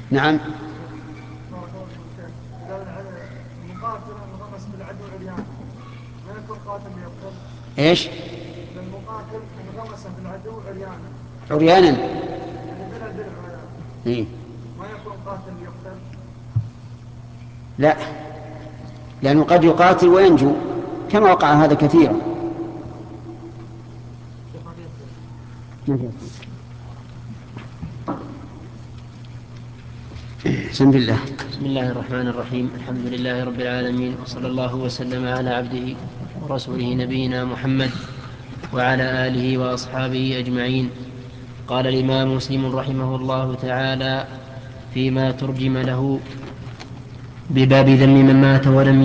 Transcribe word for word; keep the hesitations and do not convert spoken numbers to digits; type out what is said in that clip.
نعم. المقاتل انغمس بالعدو عريانا ما يكون قاتل يقتل. إيش؟ المقاتل انغمس بالعدو عريانا. عريانا. يعني بلا درع. إيه؟ ما يكون قاتل يقتل. لا، لأنه قد يقاتل وينجو كما وقع هذا كثيرا. بسم الله. بسم الله الرحمن الرحيم. الحمد لله رب العالمين، وصلى الله وسلم على عبده ورسوله نبينا محمد وعلى آله وأصحابه أجمعين. قال الإمام مسلم رحمه الله تعالى فيما ترجم له بباب ذم من مات ولم